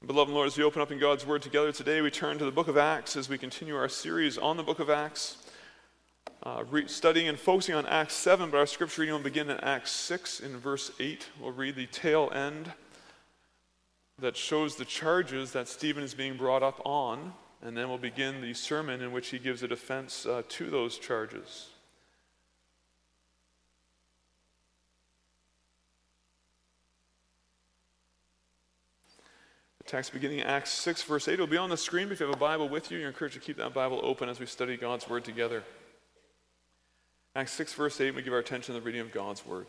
Beloved Lord, as we open up in God's Word together today, we turn to the book of Acts as we continue our series on the book of Acts, studying and focusing on Acts 7, but our scripture reading will begin in Acts 6 in verse 8. We'll read the tail end that shows the charges that Stephen is being brought up on, and then we'll begin the sermon in which he gives a defense to those charges. Text beginning in Acts 6, verse 8. It will be on the screen. If you have a Bible with you, you're encouraged to keep that Bible open as we study God's Word together. Acts 6, verse 8, we give our attention to the reading of God's Word.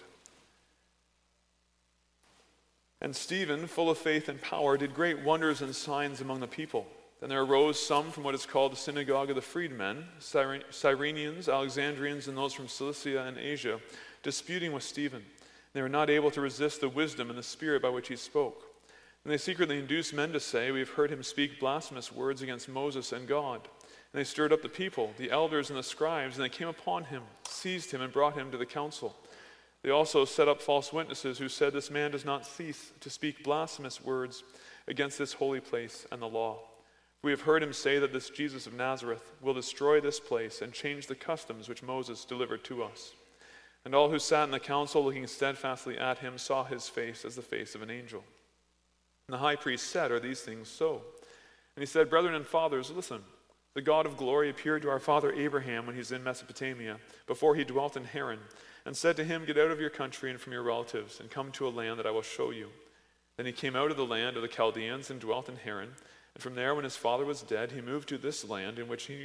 And Stephen, full of faith and power, did great wonders and signs among the people. Then there arose some from what is called the synagogue of the freedmen, Cyrenians, Alexandrians, and those from Cilicia and Asia, disputing with Stephen. They were not able to resist the wisdom and the spirit by which he spoke. And they secretly induced men to say, "We have heard him speak blasphemous words against Moses and God." And they stirred up the people, the elders and the scribes, and they came upon him, seized him, and brought him to the council. They also set up false witnesses who said, "This man does not cease to speak blasphemous words against this holy place and the law. We have heard him say that this Jesus of Nazareth will destroy this place and change the customs which Moses delivered to us." And all who sat in the council, looking steadfastly at him, saw his face as the face of an angel. And the high priest said, "Are these things so?" And he said, "Brethren and fathers, listen. The God of glory appeared to our father Abraham when he was in Mesopotamia, before he dwelt in Haran, and said to him, 'Get out of your country and from your relatives, and come to a land that I will show you.' Then he came out of the land of the Chaldeans and dwelt in Haran. And from there, when his father was dead, he moved to this land in which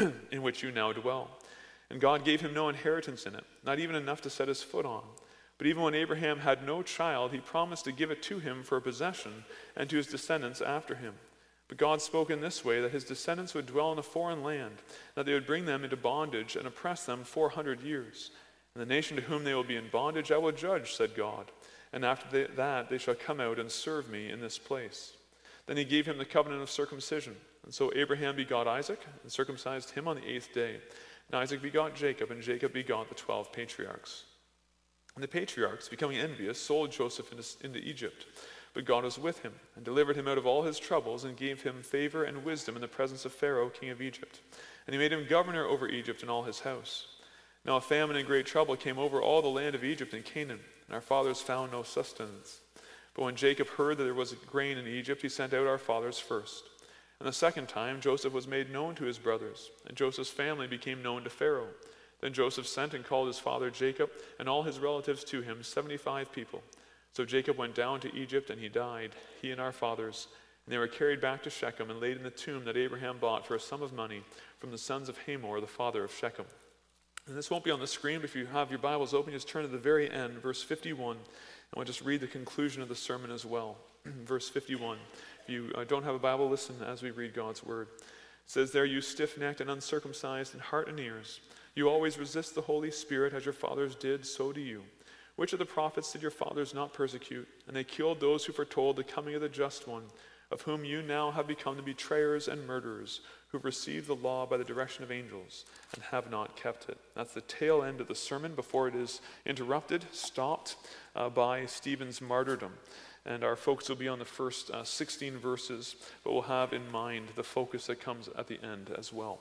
you now dwell. And God gave him no inheritance in it, not even enough to set his foot on. But even when Abraham had no child, he promised to give it to him for a possession and to his descendants after him. But God spoke in this way, that his descendants would dwell in a foreign land, that they would bring them into bondage and oppress them 400 years. And the nation to whom they will be in bondage I will judge, said God. And after that they shall come out and serve me in this place." Then he gave him the covenant of circumcision. And so Abraham begot Isaac and circumcised him on the 8th day. And Isaac begot Jacob, and Jacob begot the 12 patriarchs. And the patriarchs, becoming envious, sold Joseph into Egypt. But God was with him, and delivered him out of all his troubles, and gave him favor and wisdom in the presence of Pharaoh, king of Egypt. And he made him governor over Egypt and all his house. Now a famine and great trouble came over all the land of Egypt and Canaan, and our fathers found no sustenance. But when Jacob heard that there was grain in Egypt, he sent out our fathers first. And the second time Joseph was made known to his brothers, and Joseph's family became known to Pharaoh. Then Joseph sent and called his father Jacob and all his relatives to him, 75 people. So Jacob went down to Egypt, and he died, he and our fathers. And they were carried back to Shechem and laid in the tomb that Abraham bought for a sum of money from the sons of Hamor, the father of Shechem. And this won't be on the screen, but if you have your Bibles open, just turn to the very end, verse 51. And we'll just read the conclusion of the sermon as well. Verse 51. If you don't have a Bible, listen as we read God's word. It says there, "You stiff-necked and uncircumcised in heart and ears, you always resist the Holy Spirit as your fathers did, so do you. Which of the prophets did your fathers not persecute? And they killed those who foretold the coming of the Just One, of whom you now have become the betrayers and murderers, who have received the law by the direction of angels, and have not kept it." That's the tail end of the sermon before it is interrupted, stopped by Stephen's martyrdom. And our focus will be on the first 16 verses, but we'll have in mind the focus that comes at the end as well.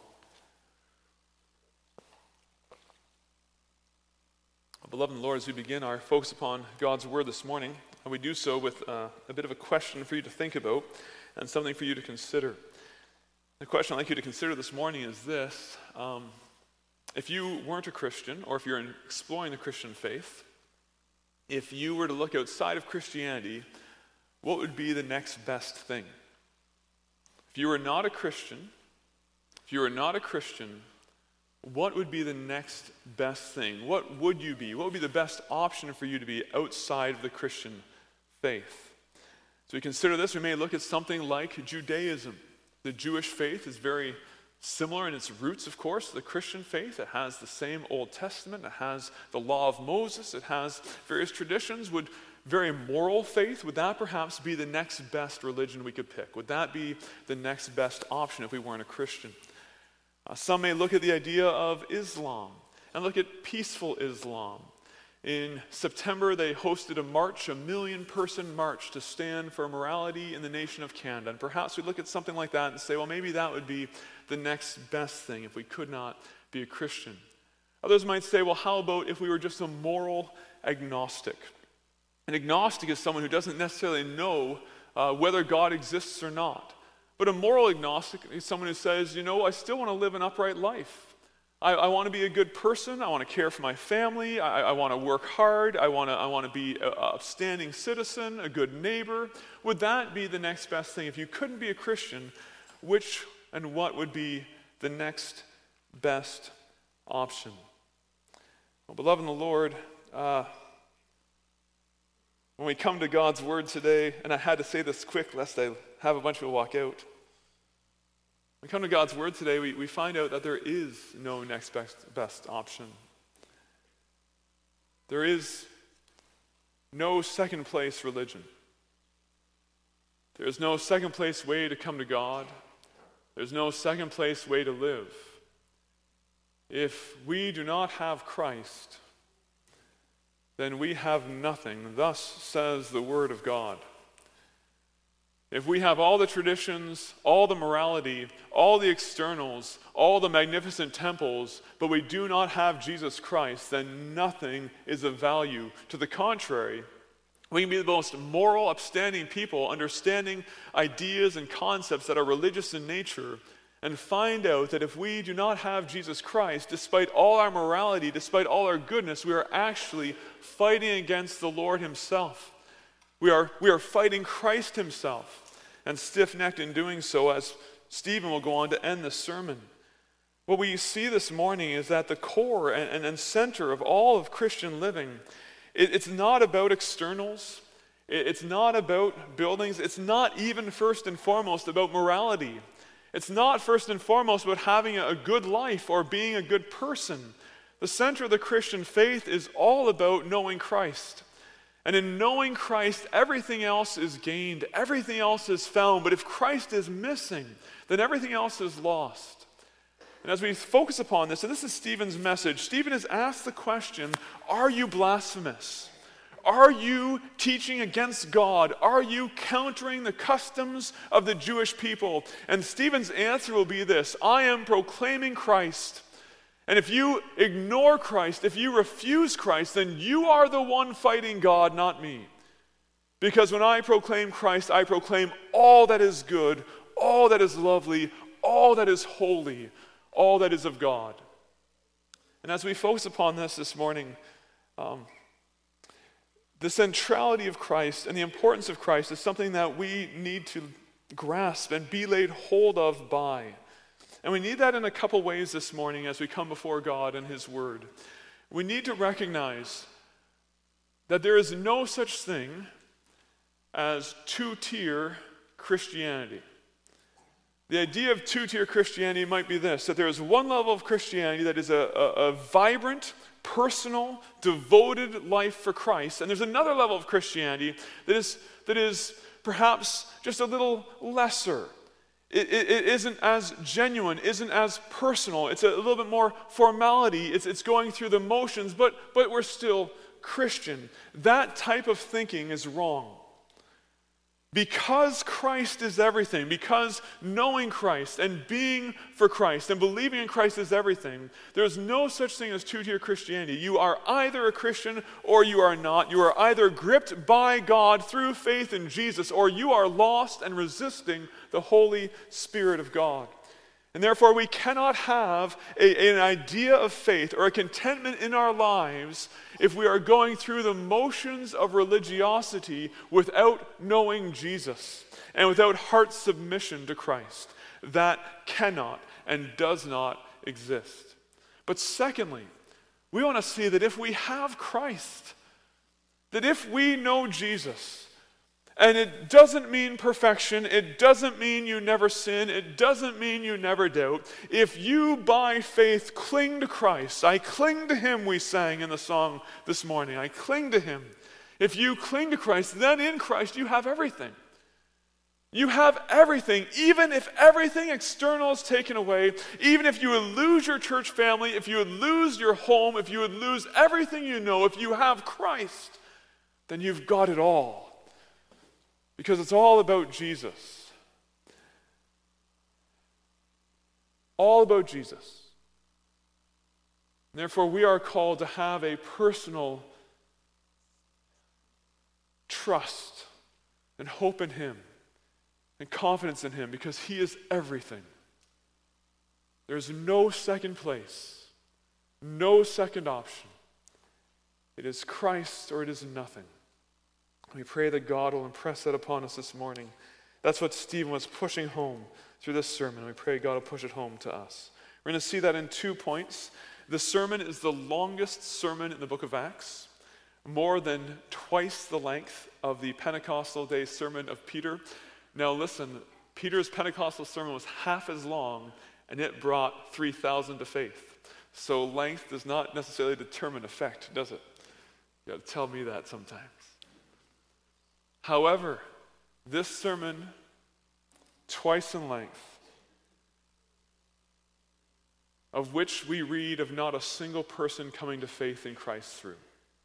Beloved in the Lord, as we begin our focus upon God's Word this morning, and we do so with a bit of a question for you to think about and something for you to consider. The question I'd like you to consider this morning is this. If you weren't a Christian, or if you're exploring the Christian faith, if you were to look outside of Christianity, what would be the next best thing? If you were not a Christian, what would be the next best thing? What would you be? What would be the best option for you to be outside of the Christian faith? So we consider this, we may look at something like Judaism. The Jewish faith is very similar in its roots, of course, to the Christian faith. It has the same Old Testament. It has the law of Moses. It has various traditions. Would very moral faith, would that perhaps be the next best religion we could pick? Would that be the next best option if we weren't a Christian? Some may look at the idea of Islam and look at peaceful Islam. In September, they hosted a march, a 1 million-person march to stand for morality in the nation of Canada. And perhaps we look at something like that and say, well, maybe that would be the next best thing if we could not be a Christian. Others might say, well, how about if we were just a moral agnostic? An agnostic is someone who doesn't necessarily know whether God exists or not. But a moral agnostic is someone who says, I still want to live an upright life. I want to be a good person. I want to care for my family. I want to work hard. I want to be a upstanding citizen, a good neighbor. Would that be the next best thing? If you couldn't be a Christian, which and what would be the next best option? Well, beloved in the Lord, when we come to God's word today, and I had to say this quick lest I have a bunch of people walk out. When we come to God's word today, we find out that there is no next best option. There is no second place religion. There is no second place way to come to God. There's no second place way to live. If we do not have Christ, then we have nothing. Thus says the word of God. If we have all the traditions, all the morality, all the externals, all the magnificent temples, but we do not have Jesus Christ, then nothing is of value. To the contrary, we can be the most moral, upstanding people, understanding ideas and concepts that are religious in nature, and find out that if we do not have Jesus Christ, despite all our morality, despite all our goodness, we are actually fighting against the Lord himself. We are fighting Christ himself, and stiff-necked in doing so, as Stephen will go on to end this sermon. What we see this morning is that the core and center of all of Christian living, it's not about externals, it's not about buildings, it's not even first and foremost about morality. It's not first and foremost about having a good life or being a good person. The center of the Christian faith is all about knowing Christ. And in knowing Christ, everything else is gained, everything else is found. But if Christ is missing, then everything else is lost. And as we focus upon this, and this is Stephen's message, Stephen has asked the question, are you blasphemous? Are you teaching against God? Are you countering the customs of the Jewish people? And Stephen's answer will be this: I am proclaiming Christ. And if you ignore Christ, if you refuse Christ, then you are the one fighting God, not me. Because when I proclaim Christ, I proclaim all that is good, all that is lovely, all that is holy, all that is of God. And as we focus upon this morning, the centrality of Christ and the importance of Christ is something that we need to grasp and be laid hold of by. And we need that in a couple ways this morning as we come before God and his word. We need to recognize that there is no such thing as two-tier Christianity. The idea of two-tier Christianity might be this: that there is one level of Christianity that is a vibrant, personal, devoted life for Christ, and there's another level of Christianity that is perhaps just a little lesser. It isn't as genuine, isn't as personal. It's a little bit more formality. It's going through the motions, but we're still Christian. That type of thinking is wrong. Because Christ is everything, because knowing Christ and being for Christ and believing in Christ is everything, there's no such thing as two-tier Christianity. You are either a Christian or you are not. You are either gripped by God through faith in Jesus, or you are lost and resisting the Holy Spirit of God. And therefore, we cannot have an idea of faith or a contentment in our lives if we are going through the motions of religiosity without knowing Jesus and without heart submission to Christ. That cannot and does not exist. But secondly, we want to see that if we have Christ, that if we know Jesus, and it doesn't mean perfection. It doesn't mean you never sin. It doesn't mean you never doubt. If you, by faith, cling to Christ, I cling to him, we sang in the song this morning. I cling to him. If you cling to Christ, then in Christ you have everything. You have everything, even if everything external is taken away, even if you would lose your church family, if you would lose your home, if you would lose everything you know, if you have Christ, then you've got it all. Because it's all about Jesus. All about Jesus. And therefore, we are called to have a personal trust and hope in Him and confidence in Him, because He is everything. There's no second place, no second option. It is Christ or it is nothing. We pray that God will impress that upon us this morning. That's what Stephen was pushing home through this sermon. We pray God will push it home to us. We're going to see that in 2 points. The sermon is the longest sermon in the book of Acts, more than twice the length of the Pentecostal day sermon of Peter. Now listen, Peter's Pentecostal sermon was half as long, and it brought 3,000 to faith. So length does not necessarily determine effect, does it? You got to tell me that sometimes. However, this sermon, twice in length, of which we read of not a single person coming to faith in Christ through,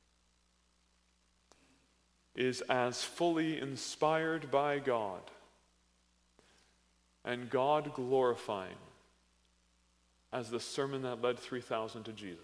is as fully inspired by God and God glorifying as the sermon that led 3,000 to Jesus.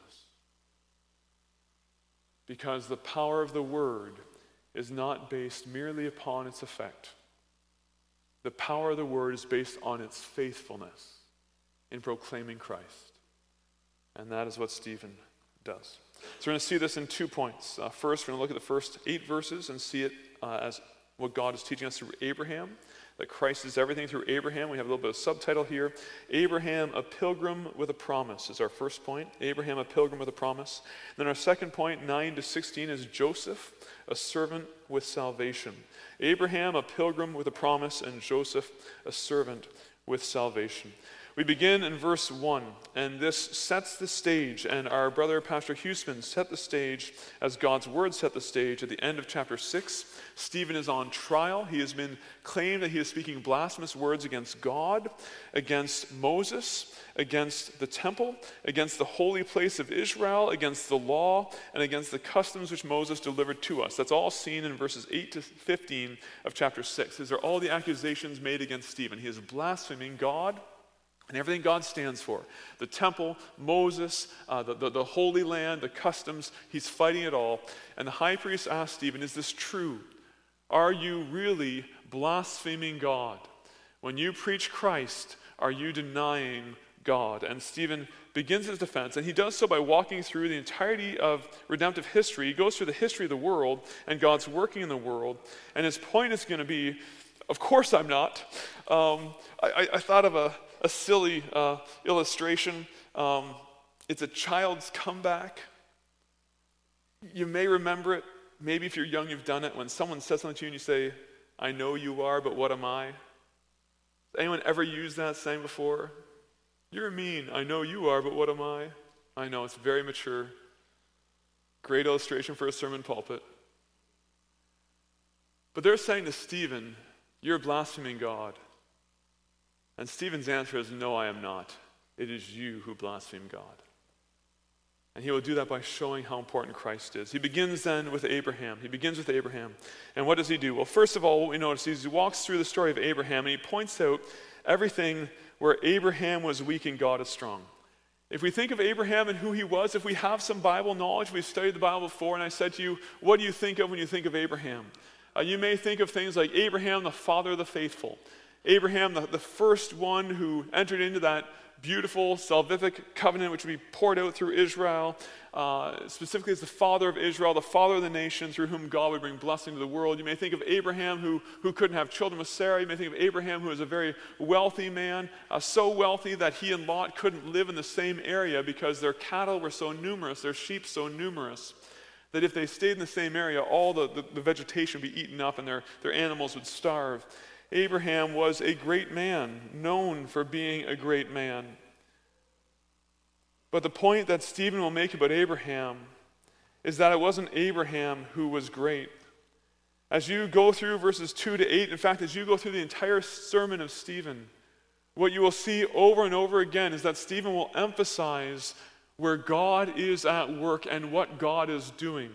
Because the power of the word is not based merely upon its effect. The power of the word is based on its faithfulness in proclaiming Christ. And that is what Stephen does. So we're going to see this in 2 points. First, we're going to look at the first 8 verses and see it as what God is teaching us through Abraham, that Christ is everything through Abraham. We have a little bit of subtitle here. Abraham, a pilgrim with a promise, is our first point. Abraham, a pilgrim with a promise. Then our second point, 9 to 16, is Joseph, a servant with salvation. Abraham, a pilgrim with a promise, and Joseph, a servant with salvation. We begin in verse 1, and this sets the stage, and our brother Pastor Huseman set the stage as God's word set the stage at the end of chapter 6. Stephen is on trial. He has been claimed that he is speaking blasphemous words against God, against Moses, against the temple, against the holy place of Israel, against the law, and against the customs which Moses delivered to us. That's all seen in verses 8 to 15 of chapter 6. These are all the accusations made against Stephen. He is blaspheming God and everything God stands for. The temple, Moses, the Holy Land, the customs, he's fighting it all. And the high priest asked Stephen, is this true? Are you really blaspheming God? When you preach Christ, are you denying God? And Stephen begins his defense, and he does so by walking through the entirety of redemptive history. He goes through the history of the world and God's working in the world. And his point is going to be, of course I'm not. I thought of a silly illustration. It's a child's comeback. You may remember it. Maybe if you're young, you've done it. When someone says something to you and you say, I know you are, but what am I? Has anyone ever used that saying before? You're mean. I know you are, but what am I? I know, it's very mature. Great illustration for a sermon pulpit. But they're saying to Stephen, you're blaspheming God. And Stephen's answer is, no, I am not. It is you who blaspheme God. And he will do that by showing how important Christ is. He begins then with Abraham. And what does he do? Well, first of all, what we notice is he walks through the story of Abraham and he points out everything where Abraham was weak and God is strong. If we think of Abraham and who he was, if we have some Bible knowledge, we've studied the Bible before, and I said to you, what do you think of when you think of Abraham? You may think of things like Abraham, the father of the faithful. Abraham, the first one who entered into that beautiful salvific covenant which would be poured out through Israel, specifically as the father of Israel, the father of the nation through whom God would bring blessing to the world. You may think of Abraham who couldn't have children with Sarah. You may think of Abraham who was a very wealthy man, so wealthy that he and Lot couldn't live in the same area because their cattle were so numerous, their sheep so numerous, that if they stayed in the same area, all the vegetation would be eaten up and their animals would starve. Abraham was a great man, known for being a great man. But the point that Stephen will make about Abraham is that it wasn't Abraham who was great. As you go through verses 2 to 8, in fact, as you go through the entire sermon of Stephen, what you will see over and over again is that Stephen will emphasize where God is at work and what God is doing.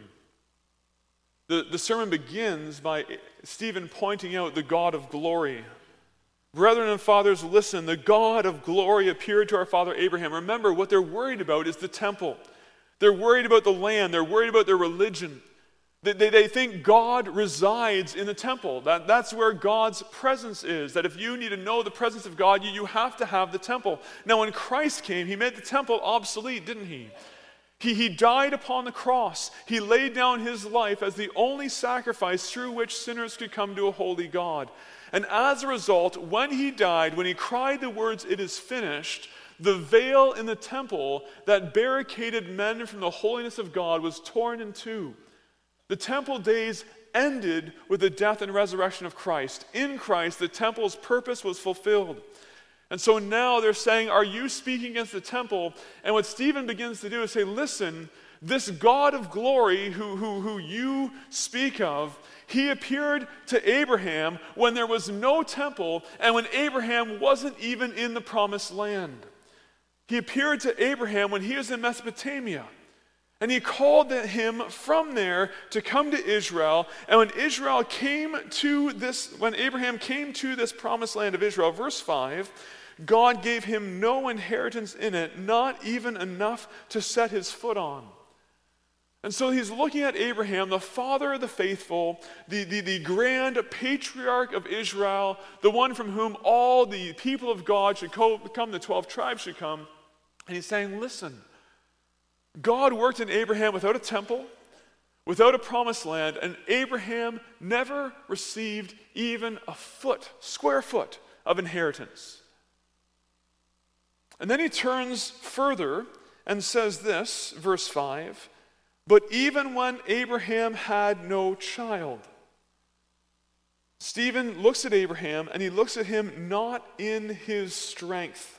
The sermon begins by Stephen pointing out the God of glory. Brethren and fathers, listen, the God of glory appeared to our father Abraham. Remember, what they're worried about is the temple. They're worried about the land. They're worried about their religion. They think God resides in the temple. That's where God's presence is. That if you need to know the presence of God, you have to have the temple. Now, when Christ came, he made the temple obsolete, didn't he? He died upon the cross. He laid down his life as the only sacrifice through which sinners could come to a holy God. And as a result, when he died, when he cried the words, "It is finished," the veil in the temple that barricaded men from the holiness of God was torn in two. The temple days ended with the death and resurrection of Christ. In Christ, the temple's purpose was fulfilled. And so now they're saying, are you speaking against the temple? And what Stephen begins to do is say, listen, this God of glory who you speak of, he appeared to Abraham when there was no temple and when Abraham wasn't even in the promised land. He appeared to Abraham when he was in Mesopotamia. And he called him from there to come to Israel. And when Abraham came to this promised land of Israel, verse 5, God gave him no inheritance in it, not even enough to set his foot on. And so he's looking at Abraham, the father of the faithful, the grand patriarch of Israel, the one from whom all the people of God should come, the 12 tribes should come. And he's saying, listen, God worked in Abraham without a temple, without a promised land, and Abraham never received even a square foot of inheritance. And then he turns further and says this, verse 5, but even when Abraham had no child. Stephen looks at Abraham, and he looks at him not in his strength.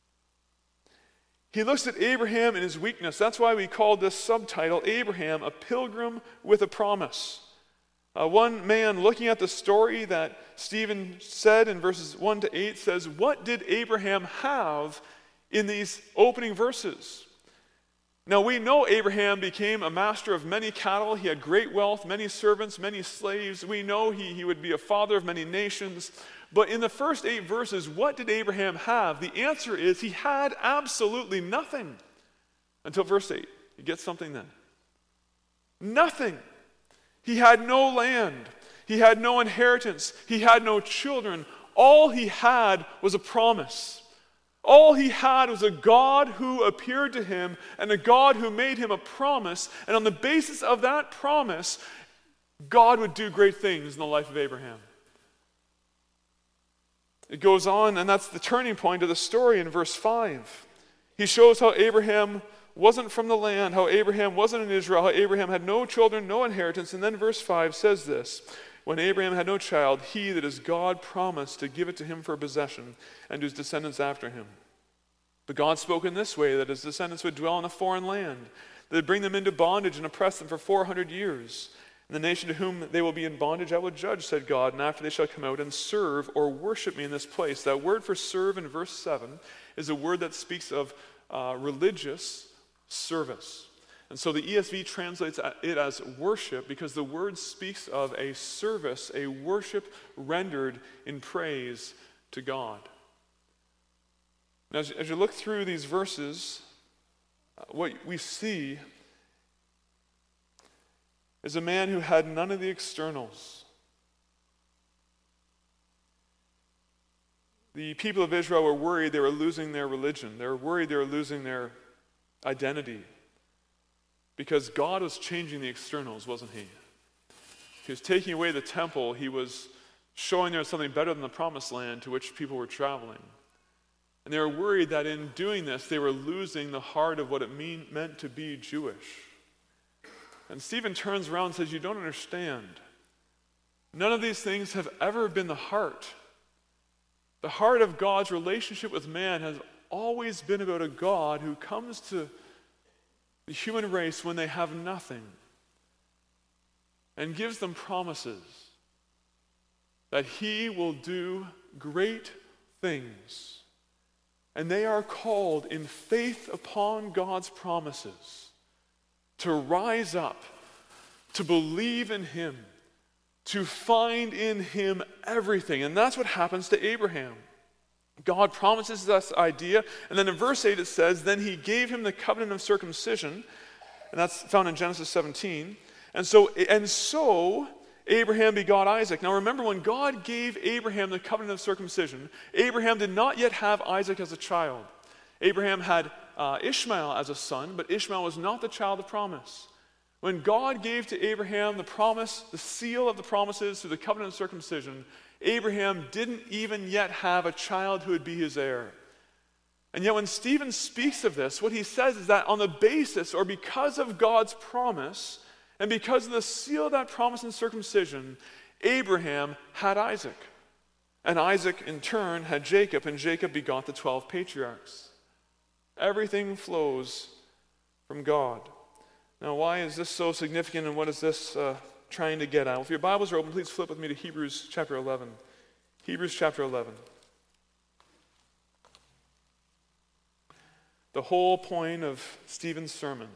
He looks at Abraham in his weakness. That's why we called this subtitle, Abraham, a pilgrim with a promise. One man looking at the story that Stephen said in verses 1 to 8 says, what did Abraham have in these opening verses? Now we know Abraham became a master of many cattle. He had great wealth, many servants, many slaves. We know he would be a father of many nations. But in the first 8 verses, what did Abraham have? The answer is he had absolutely nothing. Until verse 8. He gets something then. Nothing. He had no land. He had no inheritance. He had no children. All he had was a promise. All he had was a God who appeared to him and a God who made him a promise. And on the basis of that promise, God would do great things in the life of Abraham. It goes on, and that's the turning point of the story in verse 5. He shows how Abraham wasn't from the land, how Abraham wasn't in Israel, how Abraham had no children, no inheritance. And then verse 5 says this, when Abraham had no child, he, that is God, promised to give it to him for a possession and to his descendants after him. But God spoke in this way, that his descendants would dwell in a foreign land, that would bring them into bondage and oppress them for 400 years. And the nation to whom they will be in bondage I will judge, said God, and after they shall come out and serve or worship me in this place. That word for serve in verse 7 is a word that speaks of religious service. And so the ESV translates it as worship because the word speaks of a service, a worship rendered in praise to God. Now, as you look through these verses, what we see is a man who had none of the externals. The people of Israel were worried they were losing their religion. They were worried they were losing their identity. Because God was changing the externals, wasn't he? He was taking away the temple. He was showing there was something better than the promised land to which people were traveling. And they were worried that in doing this, they were losing the heart of what it meant to be Jewish. And Stephen turns around and says, you don't understand. None of these things have ever been the heart. The heart of God's relationship with man has always been about a God who comes to the human race when they have nothing and gives them promises. that he will do great things. And they are called in faith upon God's promises to rise up, to believe in him, to find in him everything. And that's what happens to Abraham. God promises this idea, and then in verse 8 it says, then he gave him the covenant of circumcision, and that's found in Genesis 17. And so Abraham begot Isaac. Now remember, when God gave Abraham the covenant of circumcision, Abraham did not yet have Isaac as a child. Abraham had Ishmael as a son, but Ishmael was not the child of promise. When God gave to Abraham the promise, the seal of the promises through the covenant of circumcision, Abraham didn't even yet have a child who would be his heir. And yet when Stephen speaks of this, what he says is that on the basis or because of God's promise and because of the seal of that promise in circumcision, Abraham had Isaac. And Isaac in turn had Jacob, and Jacob begot the 12 patriarchs. Everything flows from God. Now, why is this so significant, and what is this trying to get at? Well, if your Bibles are open, please flip with me to Hebrews chapter 11. Hebrews chapter 11. The whole point of Stephen's sermon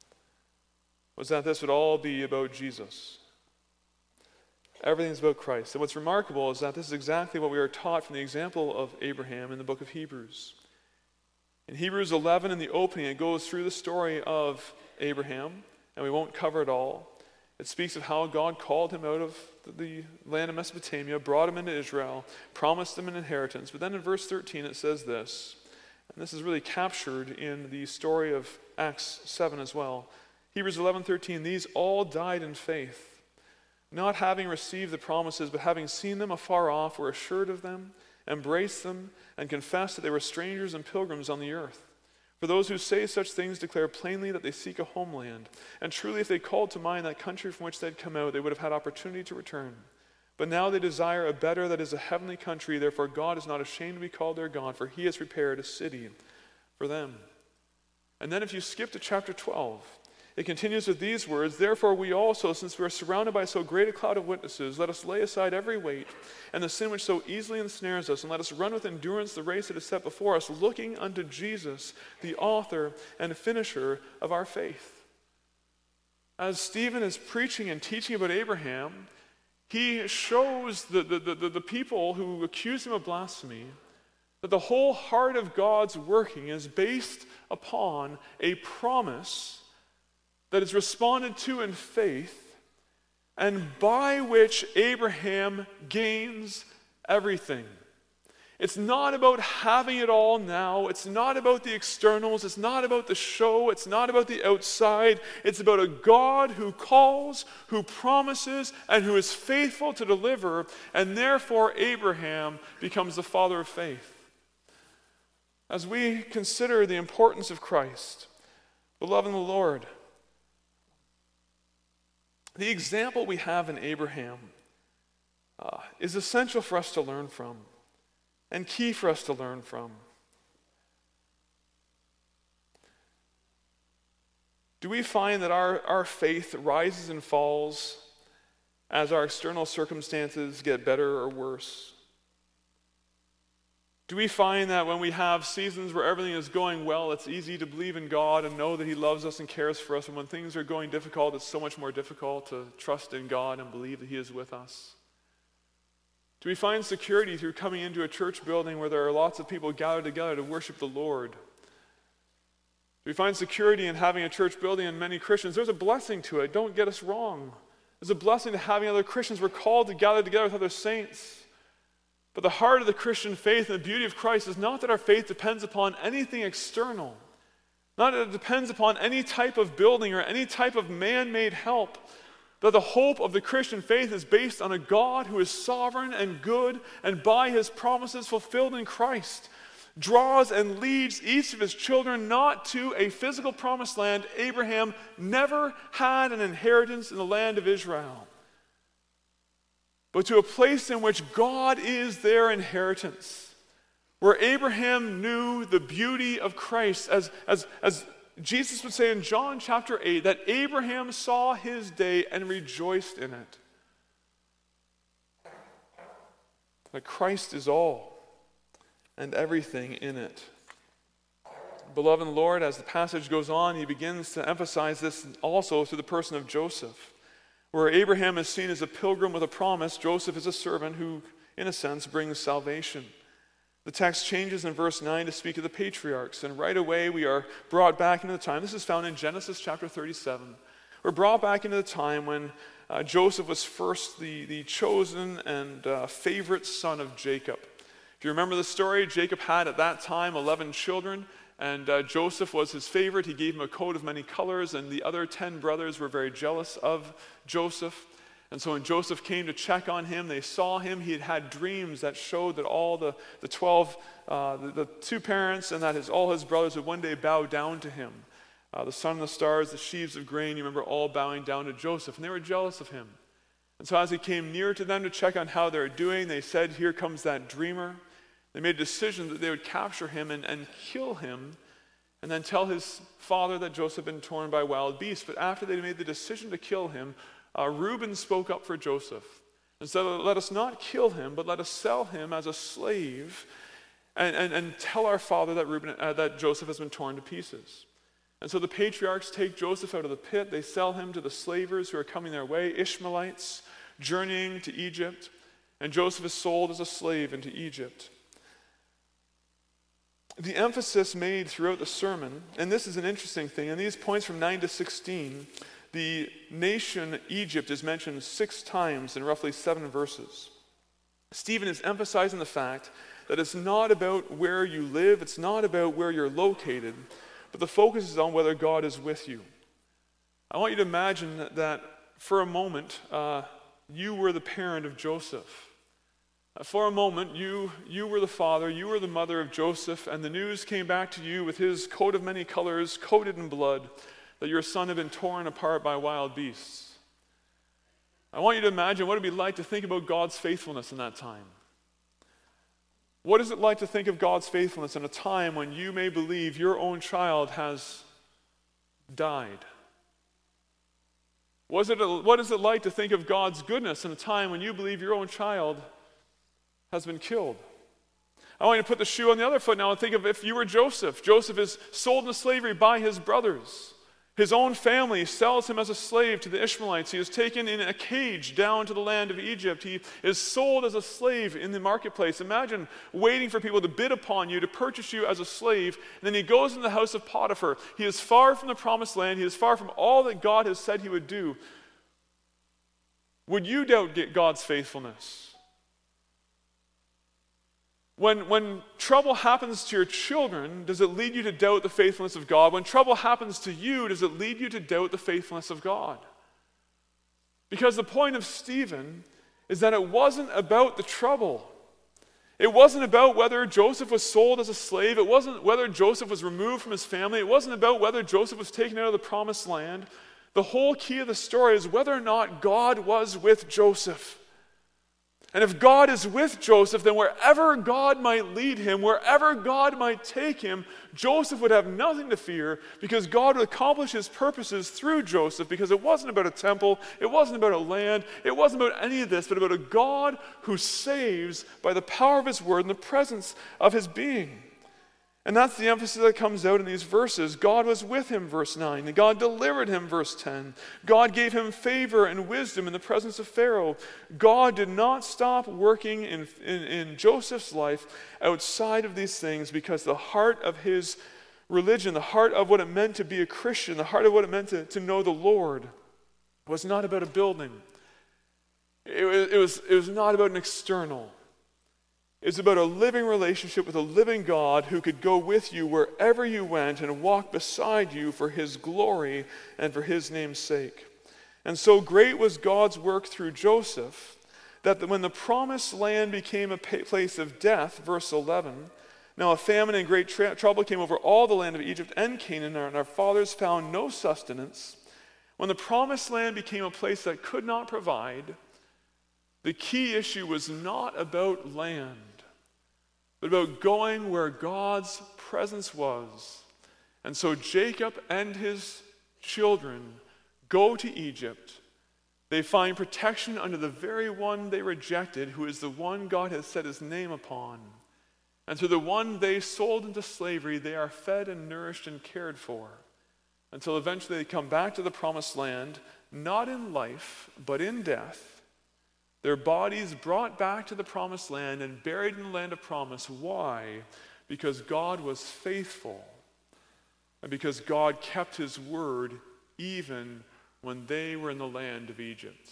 was that this would all be about Jesus. Everything's about Christ. And what's remarkable is that this is exactly what we are taught from the example of Abraham in the book of Hebrews. In Hebrews 11, in the opening, it goes through the story of Abraham, and we won't cover it all. It speaks of how God called him out of the land of Mesopotamia, brought him into Israel, promised him an inheritance. But then in verse 13 it says this, and this is really captured in the story of Acts 7 as well. Hebrews 11:13, these all died in faith, not having received the promises, but having seen them afar off, were assured of them, embraced them, and confessed that they were strangers and pilgrims on the earth. For those who say such things declare plainly that they seek a homeland. And truly, if they called to mind that country from which they had come out, they would have had opportunity to return. But now they desire a better, that is a heavenly country. Therefore God is not ashamed to be called their God, for he has prepared a city for them. And then if you skip to chapter 12, it continues with these words, therefore we also, since we are surrounded by so great a cloud of witnesses, let us lay aside every weight and the sin which so easily ensnares us, and let us run with endurance the race that is set before us, looking unto Jesus, the author and finisher of our faith. As Stephen is preaching and teaching about Abraham, he shows the people who accuse him of blasphemy that the whole heart of God's working is based upon a promise that is responded to in faith, and by which Abraham gains everything. It's not about having it all now. It's not about the externals. It's not about the show. It's not about the outside. It's about a God who calls, who promises, and who is faithful to deliver, and therefore Abraham becomes the father of faith. As we consider the importance of Christ, beloved in the Lord, the example we have in Abraham is essential for us to learn from and key for us to learn from. Do we find that our faith rises and falls as our external circumstances get better or worse? Do we find that when we have seasons where everything is going well, it's easy to believe in God and know that he loves us and cares for us, and when things are going difficult, it's so much more difficult to trust in God and believe that he is with us? Do we find security through coming into a church building where there are lots of people gathered together to worship the Lord? Do we find security in having a church building and many Christians? There's a blessing to it, don't get us wrong. There's a blessing to having other Christians. We're called to gather together with other saints. But the heart of the Christian faith and the beauty of Christ is not that our faith depends upon anything external, not that it depends upon any type of building or any type of man-made help, but the hope of the Christian faith is based on a God who is sovereign and good, and by his promises fulfilled in Christ, draws and leads each of his children not to a physical promised land. Abraham never had an inheritance in the land of Israel, but to a place in which God is their inheritance, where Abraham knew the beauty of Christ, as Jesus would say in John chapter 8, that Abraham saw his day and rejoiced in it. that Christ is all and everything in it. Beloved in the Lord, as the passage goes on, he begins to emphasize this also through the person of Joseph. Where Abraham is seen as a pilgrim with a promise, Joseph is a servant who, in a sense, brings salvation. The text changes in verse 9 to speak of the patriarchs, and right away we are brought back into the time. This is found in Genesis chapter 37. We're brought back into the time when Joseph was first the chosen and favorite son of Jacob. If you remember the story, Jacob had at that time 11 children, and Joseph was his favorite. He gave him a coat of many colors, and the other 10 brothers were very jealous of Joseph. And so when Joseph came to check on him, they saw him. He had had dreams that showed that all the 12, the two parents, and that all his brothers would one day bow down to him. The sun and the stars, the sheaves of grain, you remember, all bowing down to Joseph. And they were jealous of him. And so as he came near to them to check on how they're doing, they said, "Here comes that dreamer." They made a decision that they would capture him and kill him, and then tell his father that Joseph had been torn by wild beasts. But after they made the decision to kill him, Reuben spoke up for Joseph and said, "Let us not kill him, but let us sell him as a slave and tell our father that Joseph has been torn to pieces." And so the patriarchs take Joseph out of the pit. They sell him to the slavers who are coming their way, Ishmaelites, journeying to Egypt. And Joseph is sold as a slave into Egypt. The emphasis made throughout the sermon, and this is an interesting thing, in these points from 9 to 16, the nation Egypt is mentioned 6 times in roughly 7 verses. Stephen is emphasizing the fact that it's not about where you live, it's not about where you're located, but the focus is on whether God is with you. I want you to imagine that for a moment, you were the parent of Joseph. For a moment, you were the father, you were the mother of Joseph, and the news came back to you with his coat of many colors, coated in blood, that your son had been torn apart by wild beasts. I want you to imagine what it would be like to think about God's faithfulness in that time. What is it like to think of God's faithfulness in a time when you may believe your own child has died? What is it like to think of God's goodness in a time when you believe your own child has been killed? I want you to put the shoe on the other foot now and think of if you were Joseph. Joseph is sold into slavery by his brothers. His own family sells him as a slave to the Ishmaelites. He is taken in a cage down to the land of Egypt. He is sold as a slave in the marketplace. Imagine waiting for people to bid upon you, to purchase you as a slave. And then he goes into the house of Potiphar. He is far from the promised land. He is far from all that God has said he would do. Would you doubt God's faithfulness? When trouble happens to your children, does it lead you to doubt the faithfulness of God? When trouble happens to you, does it lead you to doubt the faithfulness of God? Because the point of Stephen is that it wasn't about the trouble. It wasn't about whether Joseph was sold as a slave. It wasn't whether Joseph was removed from his family. It wasn't about whether Joseph was taken out of the promised land. The whole key of the story is whether or not God was with Joseph. And if God is with Joseph, then wherever God might lead him, wherever God might take him, Joseph would have nothing to fear because God would accomplish his purposes through Joseph, because it wasn't about a temple, it wasn't about a land, it wasn't about any of this, but about a God who saves by the power of his word and the presence of his being. And that's the emphasis that comes out in these verses. God was with him, verse 9. And God delivered him, verse 10. God gave him favor and wisdom in the presence of Pharaoh. God did not stop working in Joseph's life outside of these things, because the heart of his religion, the heart of what it meant to be a Christian, the heart of what it meant to know the Lord was not about a building. It was not about an external. It's about a living relationship with a living God who could go with you wherever you went and walk beside you for his glory and for his name's sake. And so great was God's work through Joseph that when the promised land became a place of death, verse 11, now a famine and great trouble came over all the land of Egypt and Canaan, and our fathers found no sustenance. When the promised land became a place that could not provide, the key issue was not about land, but about going where God's presence was. And so Jacob and his children go to Egypt. They find protection under the very one they rejected, who is the one God has set his name upon. And through the one they sold into slavery, they are fed and nourished and cared for, until eventually they come back to the promised land, not in life, but in death. Their bodies brought back to the promised land and buried in the land of promise. Why? Because God was faithful, and because God kept his word even when they were in the land of Egypt.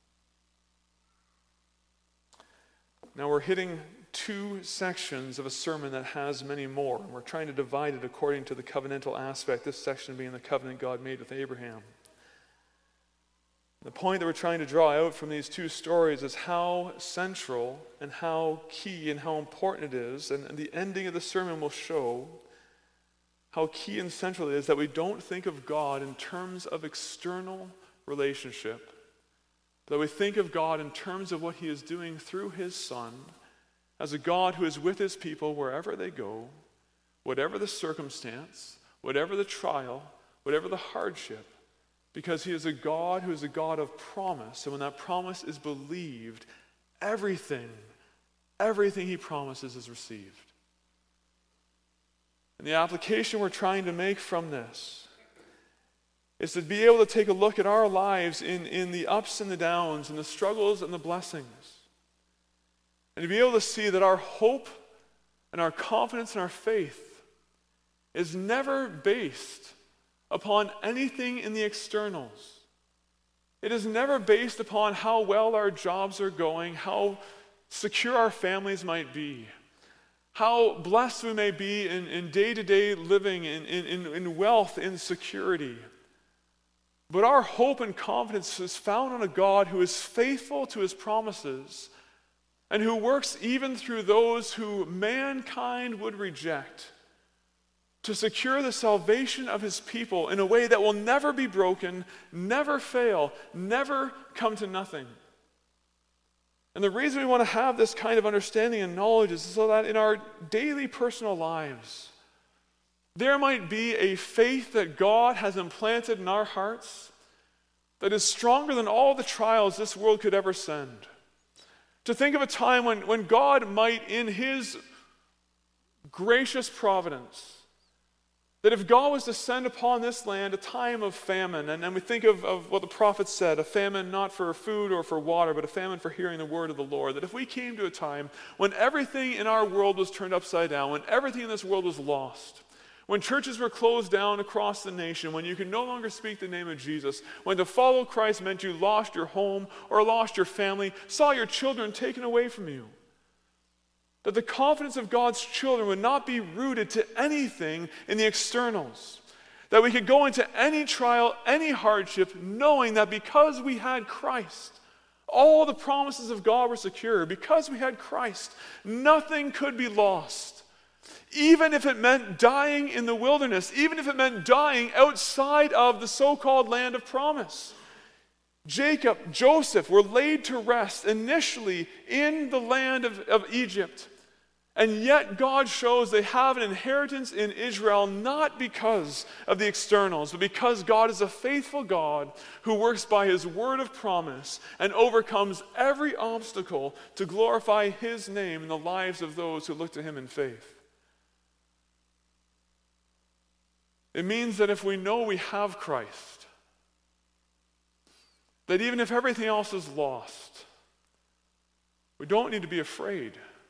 Now we're hitting two sections of a sermon that has many more, and we're trying to divide it according to the covenantal aspect, this section being the covenant God made with Abraham. The point that we're trying to draw out from these two stories is how central and how key and how important it is, and the ending of the sermon will show how key and central it is that we don't think of God in terms of external relationship, that we think of God in terms of what he is doing through his Son, as a God who is with his people wherever they go, whatever the circumstance, whatever the trial, whatever the hardship, because he is a God who is a God of promise. And when that promise is believed, everything he promises is received. And the application we're trying to make from this is to be able to take a look at our lives in the ups and the downs, and the struggles and the blessings, and to be able to see that our hope and our confidence and our faith is never based upon anything in the externals. It is never based upon how well our jobs are going, how secure our families might be, how blessed we may be in day-to-day living, in wealth, in security. But our hope and confidence is found on a God who is faithful to his promises and who works even through those who mankind would reject, to secure the salvation of his people in a way that will never be broken, never fail, never come to nothing. And the reason we want to have this kind of understanding and knowledge is so that in our daily personal lives, there might be a faith that God has implanted in our hearts that is stronger than all the trials this world could ever send. To think of a time when God might, in his gracious providence, that if God was to send upon this land a time of famine, and we think of what the prophet said, a famine not for food or for water, but a famine for hearing the word of the Lord, that if we came to a time when everything in our world was turned upside down, when everything in this world was lost, when churches were closed down across the nation, when you could no longer speak the name of Jesus, when to follow Christ meant you lost your home or lost your family, saw your children taken away from you, that the confidence of God's children would not be rooted to anything in the externals. That we could go into any trial, any hardship, knowing that because we had Christ, all the promises of God were secure. Because we had Christ, nothing could be lost. Even if it meant dying in the wilderness, even if it meant dying outside of the so-called land of promise. Jacob, Joseph were laid to rest initially in the land of Egypt. And yet God shows they have an inheritance in Israel not because of the externals, but because God is a faithful God who works by his word of promise and overcomes every obstacle to glorify his name in the lives of those who look to him in faith. It means that if we know we have Christ, that even if everything else is lost, we don't need to be afraid.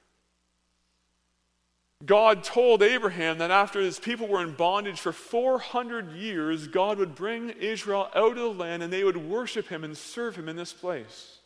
God told Abraham that after his people were in bondage for 400 years, God would bring Israel out of the land and they would worship him and serve him in this place.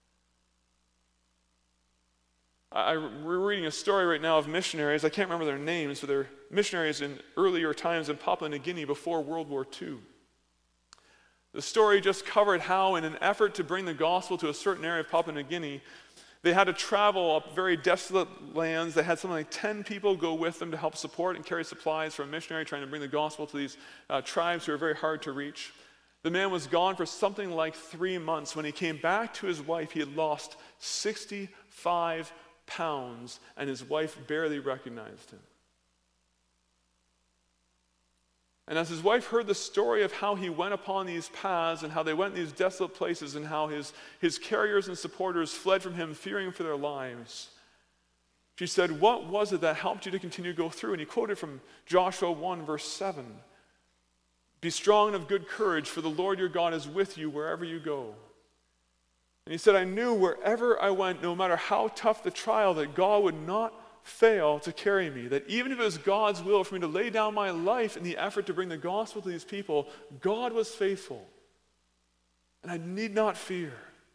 We're reading a story right now of missionaries. I can't remember their names, but they're missionaries in earlier times in Papua New Guinea before World War II. The story just covered how, in an effort to bring the gospel to a certain area of Papua New Guinea, they had to travel up very desolate lands. They had something like 10 people go with them to help support and carry supplies for a missionary trying to bring the gospel to these tribes who are very hard to reach. The man was gone for something like 3 months. When he came back to his wife, he had lost 65 pounds, and his wife barely recognized him. And as his wife heard the story of how he went upon these paths and how they went in these desolate places and how his carriers and supporters fled from him, fearing for their lives, she said, "What was it that helped you to continue to go through?" And he quoted from Joshua 1, verse 7. "Be strong and of good courage, for the Lord your God is with you wherever you go." And he said, "I knew wherever I went, no matter how tough the trial, that God would not fail to carry me. That even if it was God's will for me to lay down my life in the effort to bring the gospel to these people, God was faithful. And I need not fear."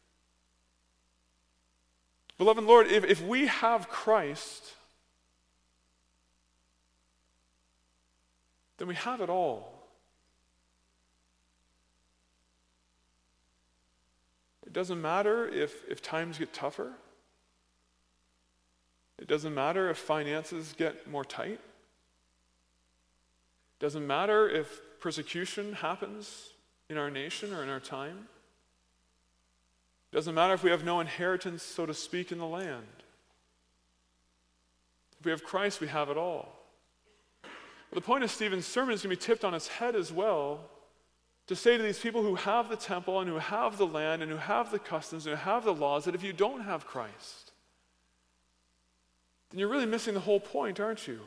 Beloved Lord, if we have Christ, then we have it all. It doesn't matter if times get tougher. It doesn't matter if finances get more tight. It doesn't matter if persecution happens in our nation or in our time. It doesn't matter if we have no inheritance, so to speak, in the land. If we have Christ, we have it all. But the point of Stephen's sermon is going to be tipped on its head as well, to say to these people who have the temple and who have the land and who have the customs and who have the laws, that if you don't have Christ, then you're really missing the whole point, aren't you?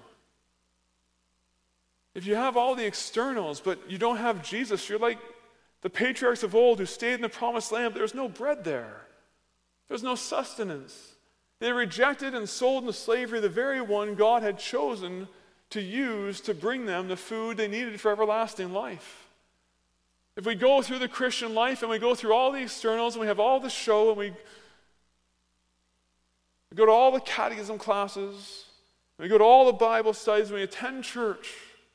If you have all the externals, but you don't have Jesus, you're like the patriarchs of old who stayed in the promised land, but there's no bread there. There's no sustenance. They rejected and sold into slavery the very one God had chosen to use to bring them the food they needed for everlasting life. If we go through the Christian life and we go through all the externals and we have all the show and we go to all the catechism classes, and we go to all the Bible studies, and we attend church,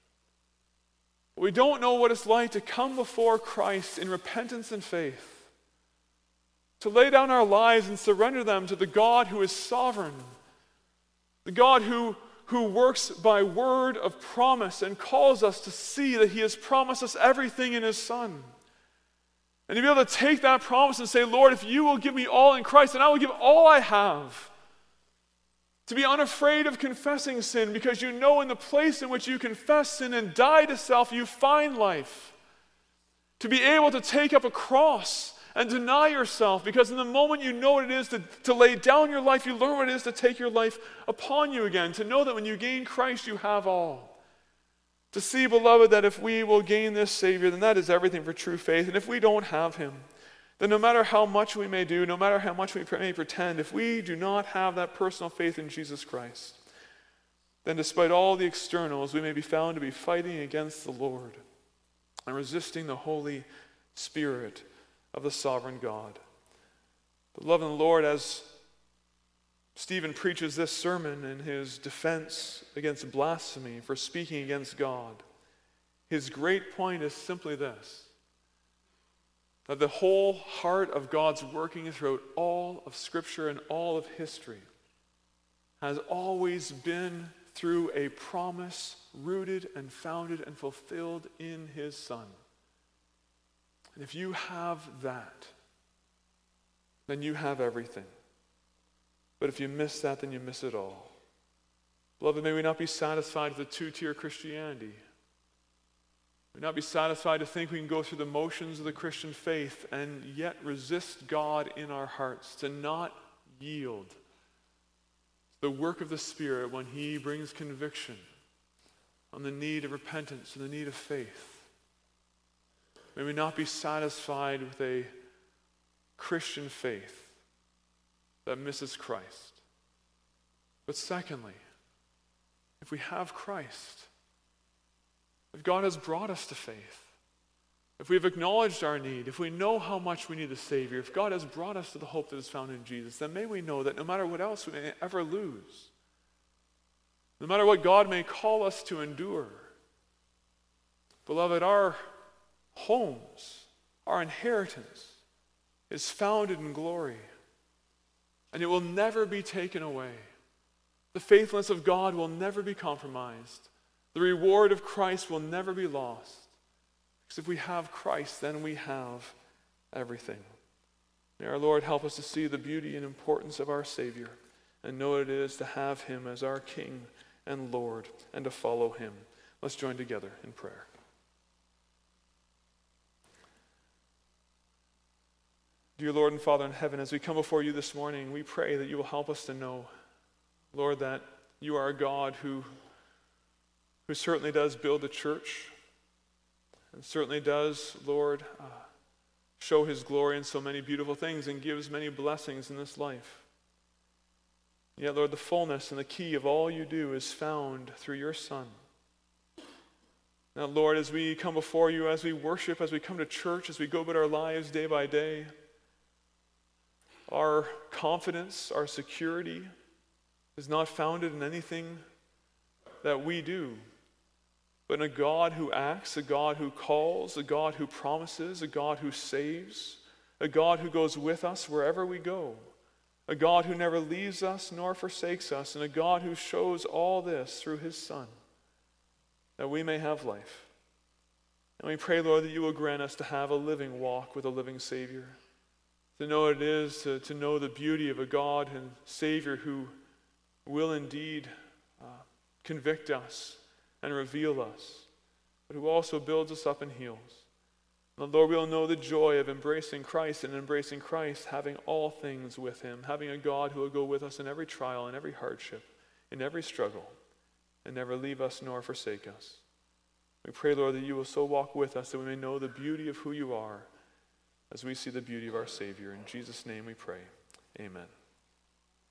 we don't know what it's like to come before Christ in repentance and faith, to lay down our lives and surrender them to the God who is sovereign, the God who works by word of promise and calls us to see that he has promised us everything in his Son. And to be able to take that promise and say, "Lord, if you will give me all in Christ, then I will give all I have." To be unafraid of confessing sin, because you know in the place in which you confess sin and die to self, you find life. To be able to take up a cross and deny yourself, because in the moment you know what it is to lay down your life, you learn what it is to take your life upon you again. To know that when you gain Christ, you have all. To see, beloved, that if we will gain this Savior, then that is everything for true faith. And if we don't have him, then no matter how much we may do, no matter how much we may pretend, if we do not have that personal faith in Jesus Christ, then despite all the externals, we may be found to be fighting against the Lord and resisting the Holy Spirit of the sovereign God. Beloved in the Lord, as Stephen preaches this sermon in his defense against blasphemy for speaking against God, his great point is simply this: that the whole heart of God's working throughout all of Scripture and all of history has always been through a promise rooted and founded and fulfilled in his Son. And if you have that, then you have everything. But if you miss that, then you miss it all. Beloved, may we not be satisfied with a two-tier Christianity. We not be satisfied to think we can go through the motions of the Christian faith and yet resist God in our hearts, to not yield to the work of the Spirit when he brings conviction on the need of repentance and the need of faith. May we not be satisfied with a Christian faith that misses Christ. But secondly, if we have Christ, if God has brought us to faith, if we've acknowledged our need, if we know how much we need a Savior, if God has brought us to the hope that is found in Jesus, then may we know that no matter what else we may ever lose, no matter what God may call us to endure, beloved, our homes, our inheritance is founded in glory, and it will never be taken away. The faithfulness of God will never be compromised. The reward of Christ will never be lost. Because if we have Christ, then we have everything. May our Lord help us to see the beauty and importance of our Savior and know what it is to have him as our King and Lord and to follow him. Let's join together in prayer. Dear Lord and Father in heaven, as we come before you this morning, we pray that you will help us to know, Lord, that you are a God who certainly does build a church and certainly does, Lord, show his glory in so many beautiful things and gives many blessings in this life. Yet, Lord, the fullness and the key of all you do is found through your Son. Now, Lord, as we come before you, as we worship, as we come to church, as we go about our lives day by day, our confidence, our security is not founded in anything that we do, but in a God who acts, a God who calls, a God who promises, a God who saves, a God who goes with us wherever we go, a God who never leaves us nor forsakes us, and a God who shows all this through his Son, that we may have life. And we pray, Lord, that you will grant us to have a living walk with a living Savior, to know what it is to know the beauty of a God and Savior who will indeed convict us and reveal us, but who also builds us up and heals. And Lord, we'll know the joy of embracing Christ, and embracing Christ, having all things with him, having a God who will go with us in every trial, in every hardship, in every struggle, and never leave us nor forsake us. We pray, Lord, that you will so walk with us that we may know the beauty of who you are as we see the beauty of our Savior. In Jesus' name we pray. Amen.